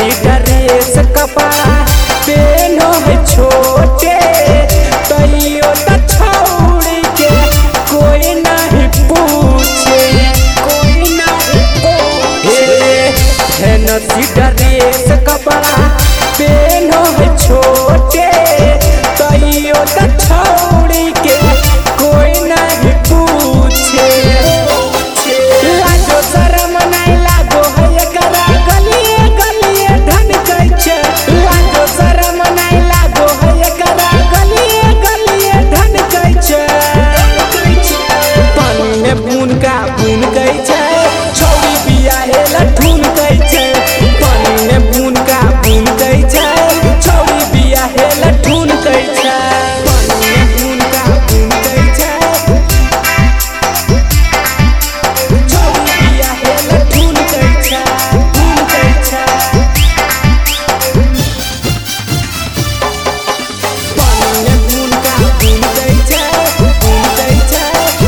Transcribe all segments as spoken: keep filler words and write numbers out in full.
Fancy dress कपड़ा पेनो है छोटे तैयो त छौड़ी के कोई नहीं पूछे कोई नहीं पूछे फैंसी ड्रेस कपड़ा पेनो है छोटे तैयो त छौड़ी के कोई नहीं पूछे लाजो शरम नहीं लागो है एकरा गलिए गलिए धन कहै छै लाजो शरम नहीं लागो है एकरा गलिए गलिए धन कहै छै पानी में बुन का बुन कहै छै छौड़ी बियाहे लठुन कहै छै पानी में बुन का बुन कहै छै छौड़ी बियाहे लठुन कहै छै पानी में बुन का बुन कहै छै छौड़ी बियाहे लठुन कहै छै बुन कहै छै पानी में बुन का बुन कहै छै बुन कहै छै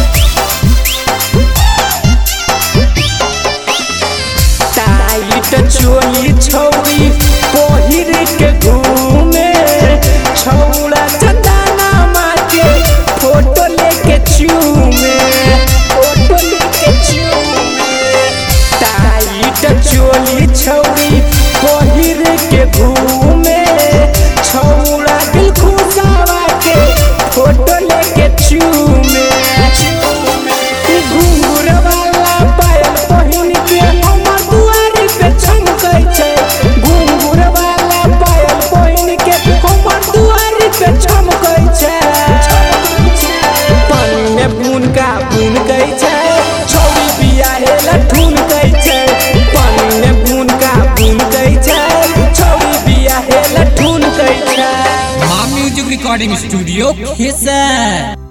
टाइट चोली छौड़ी पहिर के घूमे छौड़ा चंदना माके फोटो लेके चूमे फोटो लेके चूमे टाइट चोली छौड़ी पहिर के घूमे छौड़ा दिल खुशावा के फोटो लेके चूमे घुंघरू वाला पायल पहिन के हमर दुआरी पे छमकै छै घुंघरू वाला पायल पहिन के हमर दुआरी पे छमकै छै पानी में बुन का बुन कहै छै छौड़ी बियाहे लठुन कहै छै पानी में बुन का बुन कहै छै छौड़ी बियाहे लठुन कहै छै माँ म्यूजिक रिकॉर्डिंग स्टूडियो खिसर।